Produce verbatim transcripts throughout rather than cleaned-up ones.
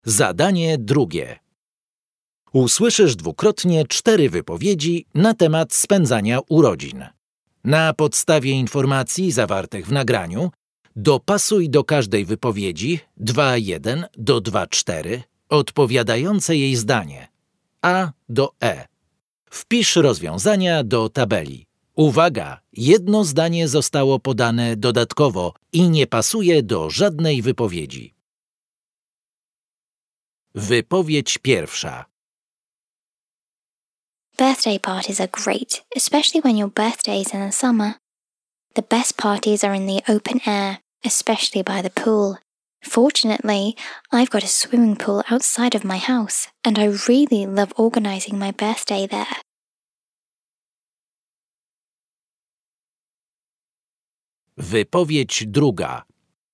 Zadanie drugie. Usłyszysz dwukrotnie cztery wypowiedzi na temat spędzania urodzin. Na podstawie informacji zawartych w nagraniu dopasuj do każdej wypowiedzi dwa jeden do dwa cztery odpowiadające jej zdanie A do E. Wpisz rozwiązania do tabeli. Uwaga! Jedno zdanie zostało podane dodatkowo i nie pasuje do żadnej wypowiedzi. Wypowiedź pierwsza. Birthday parties are great, especially when your birthday is in the summer. The best parties are in the open air, especially by the pool. Fortunately, I've got a swimming pool outside of my house, and I really love organizing my birthday there. Wypowiedź druga.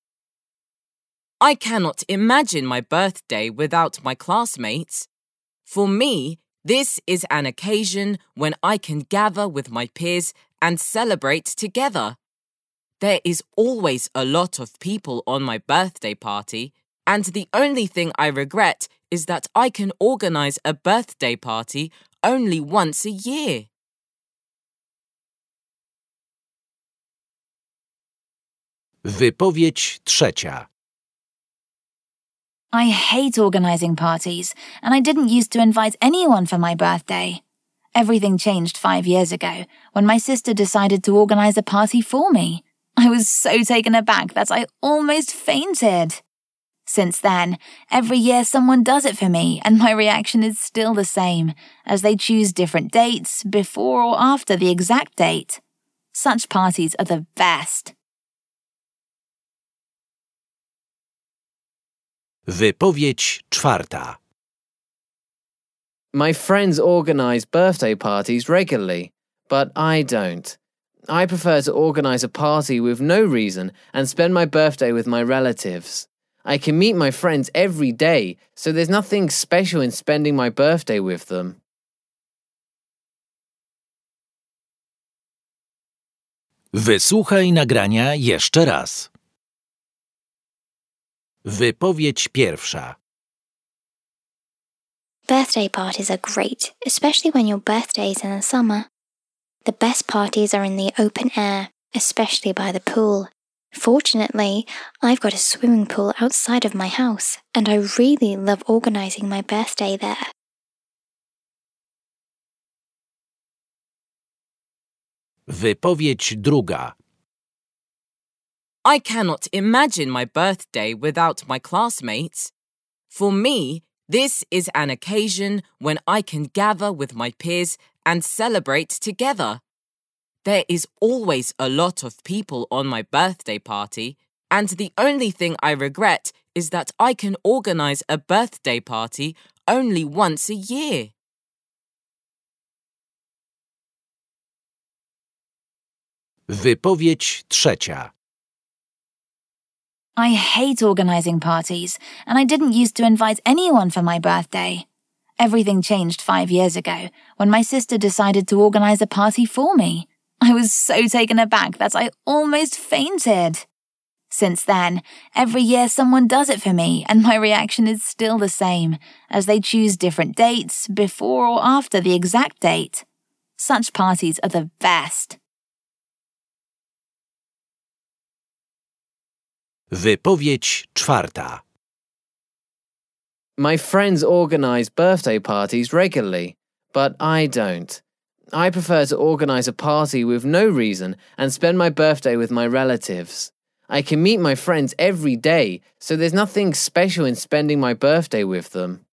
I cannot imagine my birthday without my classmates. For me, this is an occasion when I can gather with my peers and celebrate together. There is always a lot of people on my birthday party, and the only thing I regret is that I can organize a birthday party only once a year. Wypowiedź trzecia. I hate organizing parties, and I didn't used to invite anyone for my birthday. Everything changed five years ago when my sister decided to organize a party for me. I was so taken aback that I almost fainted. Since then, every year someone does it for me, and my reaction is still the same, as they choose different dates before or after the exact date. Such parties are the best. Wypowiedź czwarta. My friends organize birthday parties regularly, but I don't. I prefer to organize a party with no reason and spend my birthday with my relatives. I can meet my friends every day, so there's nothing special in spending my birthday with them. Wysłuchaj nagrania jeszcze raz. Wypowiedź pierwsza. Birthday parties are great, especially when your birthday is in the summer. The best parties are in the open air, especially by the pool. Fortunately, I've got a swimming pool outside of my house, and I really love organizing my birthday there. Wypowiedź druga. I cannot imagine my birthday without my classmates. For me, this is an occasion when I can gather with my peers and celebrate together. There is always a lot of people on my birthday party, and the only thing I regret is that I can organize a birthday party only once a year. Wypowiedź trzecia. I hate organizing parties, and I didn't used to invite anyone for my birthday. Everything changed five years ago when my sister decided to organize a party for me. I was so taken aback that I almost fainted. Since then, every year someone does it for me, and my reaction is still the same, as they choose different dates before or after the exact date. Such parties are the best. Wypowiedź czwarta. My friends organize birthday parties regularly, but I don't. I prefer to organize a party with no reason and spend my birthday with my relatives. I can meet my friends every day, so there's nothing special in spending my birthday with them.